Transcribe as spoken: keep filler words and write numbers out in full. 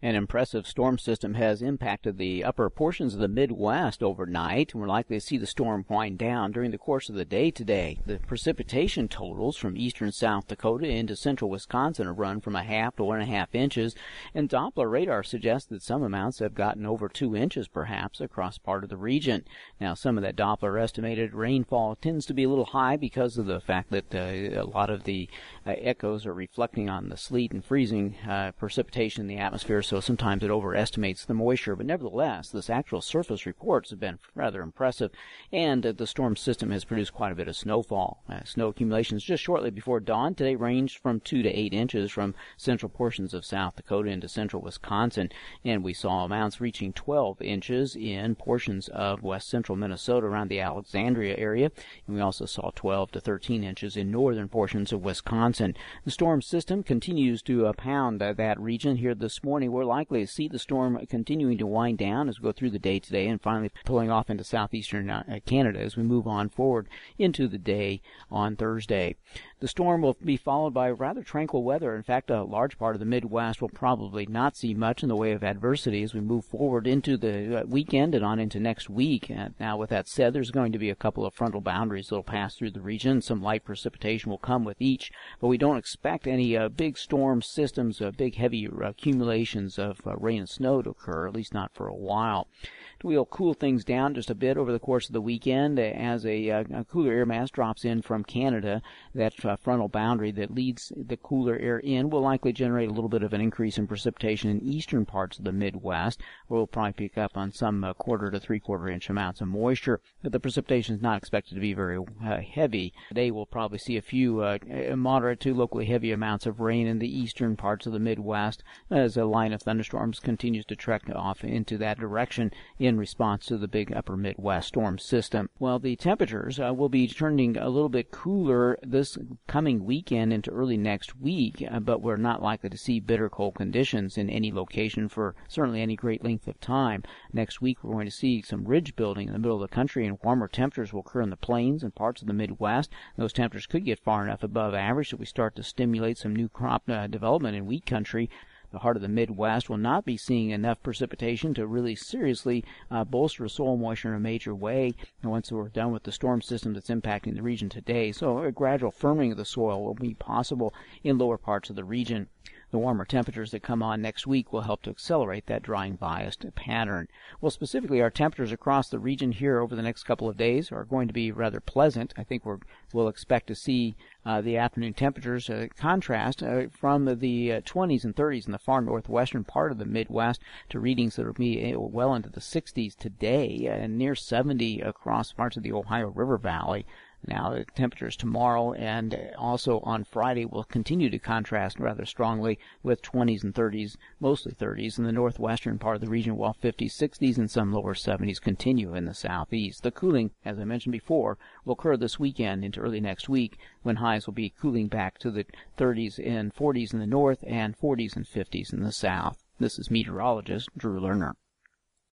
An impressive storm system has impacted the upper portions of the Midwest overnight, and we're likely to see the storm wind down during the course of the day today. The precipitation totals from eastern South Dakota into central Wisconsin have run from a half to one and a half inches, and Doppler radar suggests that some amounts have gotten over two inches perhaps across part of the region. Now, some of that Doppler estimated rainfall tends to be a little high because of the fact that uh, a lot of the uh, echoes are reflecting on the sleet and freezing uh, precipitation in the atmosphere, so sometimes it overestimates the moisture. But nevertheless, this actual surface reports have been rather impressive, and uh, the storm system has produced quite a bit of snowfall. Uh, snow accumulations just shortly before dawn today ranged from two to eight inches from central portions of South Dakota into central Wisconsin, and we saw amounts reaching twelve inches in portions of west central Minnesota around the Alexandria area, and we also saw twelve to thirteen inches in northern portions of Wisconsin. The storm system continues to uh, pound uh, that region here this morning. We're likely to see the storm continuing to wind down as we go through the day today and finally pulling off into southeastern uh, Canada as we move on forward into the day on Thursday. The storm will be followed by rather tranquil weather. In fact, a large part of the Midwest will probably not see much in the way of adversity as we move forward into the uh, weekend and on into next week. Uh, now, with that said, there's going to be a couple of frontal boundaries that will pass through the region. Some light precipitation will come with each, but we don't expect any uh, big storm systems, uh, big heavy accumulations of uh, rain and snow to occur, at least not for a while. We'll cool things down just a bit over the course of the weekend as a, uh, a cooler air mass drops in from Canada. That uh, frontal boundary that leads the cooler air in will likely generate a little bit of an increase in precipitation in eastern parts of the Midwest, where we'll probably pick up on some uh, quarter to three-quarter inch amounts of moisture. But the precipitation is not expected to be very uh, heavy. Today we'll probably see a few uh, moderate to locally heavy amounts of rain in the eastern parts of the Midwest as a line of thunderstorms continues to trek off into that direction in in response to the big upper Midwest storm system. Well, the temperatures uh, will be turning a little bit cooler this coming weekend into early next week, uh, but we're not likely to see bitter cold conditions in any location for certainly any great length of time. Next week, we're going to see some ridge building in the middle of the country, and warmer temperatures will occur in the plains and parts of the Midwest. Those temperatures could get far enough above average that we start to stimulate some new crop uh, development in wheat country. The heart of the Midwest will not be seeing enough precipitation to really seriously uh, bolster soil moisture in a major way once we're done with the storm system that's impacting the region today. So a gradual firming of the soil will be possible in lower parts of the region. The warmer temperatures that come on next week will help to accelerate that drying biased pattern. Well, specifically, our temperatures across the region here over the next couple of days are going to be rather pleasant. I think we're, we'll expect to see uh, the afternoon temperatures uh, contrast uh, from the uh, twenties and thirties in the far northwestern part of the Midwest to readings that will be well into the sixties today and near seventy across parts of the Ohio River Valley. Now, the temperatures tomorrow and also on Friday will continue to contrast rather strongly with twenties and thirties, mostly thirties in the northwestern part of the region, while fifties, sixties, and some lower seventies continue in the southeast. The cooling, as I mentioned before, will occur this weekend into early next week when highs will be cooling back to the thirties and forties in the north and forties and fifties in the south. This is meteorologist Drew Lerner.